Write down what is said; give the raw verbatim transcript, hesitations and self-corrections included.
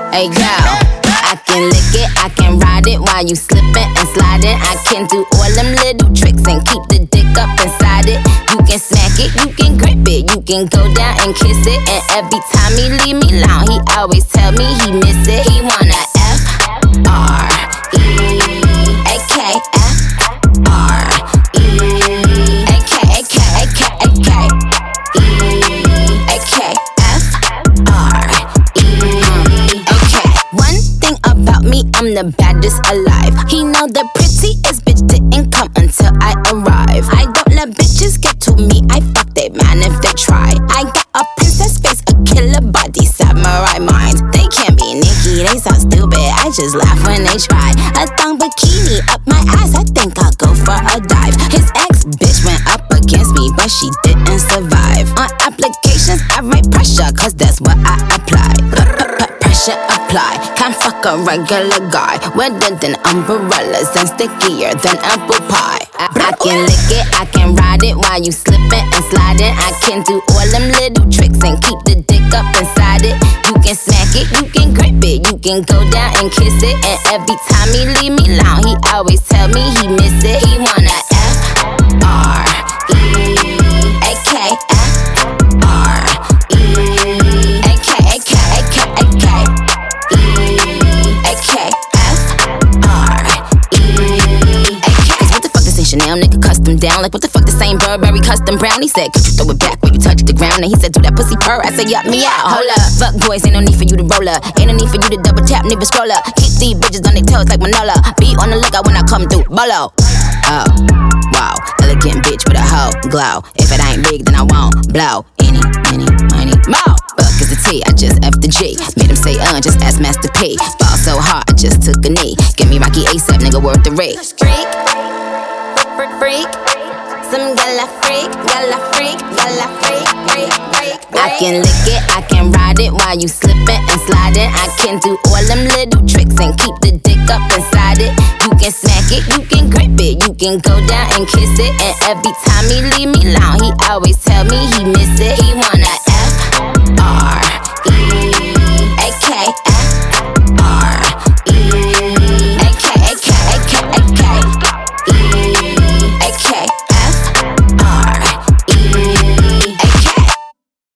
Hey yo, I can lick it, I can ride it while you slipping and sliding. I can do all them little tricks and keep the dick up inside it. You can smack it, you can grip it, you can go down and kiss it. And every time he leave me alone, he always tell me he miss it. He wanna F R E A K F R E A K A K A K A K E A K F R E A K. One thing about me, I'm the baddest alive. He know the prettiest bitch didn't come until I arrive. I don't let bitches get to me, I fuck they man if they try. I got a princess face, a killer body, samurai mind. They can't be Nicki, they so stupid, I just laugh when they try. A thong bikini up my ass, I think I'll go for a dive. His ex bitch went up against me, but she didn't survive. On applications, I write pressure, cause that's what I apply. Pressure apply, can't fuck a regular guy. Wetter than umbrellas and stickier than apple pie. I, I can lick it, I can ride it while you slipping and sliding. I can do all them little tricks and keep the dick up inside it. You can smack it, you can grip it, you can go down and kiss it. And every time he leave me alone, he always tell me he miss it. He wanna F R E A K F R E A K A K A K A K E A K F R E A K. Cause what the fuck this ain't Chanel, nigga custom down. Like what the fuck this ain't Burberry custom brown. He said, could you throw it back when you touch the ground? And he said, do that pussy purr. I said, yup, me out, hold up. Fuck boys, ain't no need for you to roll up. Ain't no need for you to double tap, neither scroll up. Keep these bitches on their toes like Manola. Be on the lookout when I come through, bolo. Oh, wow, elegant bitch with a hoe glow. If it ain't big, then I won't blow. Any, any, money, more. Fuck is the T, I just F the G. Made him say, uh, just ask Master P. Ball so hard, I just took a knee. Give me Rocky ASAP, nigga, worth the rate. Freak, freak, freak. Some gala freak, gala freak, gala freak, freak, freak. I can lick it, I can ride it while you slipping and sliding. I can do all them little tricks and keep the dick up inside it. You can smack it, you can grip it, you can go down and kiss it. And every time he leave me alone, he always tell me he miss it. He wanna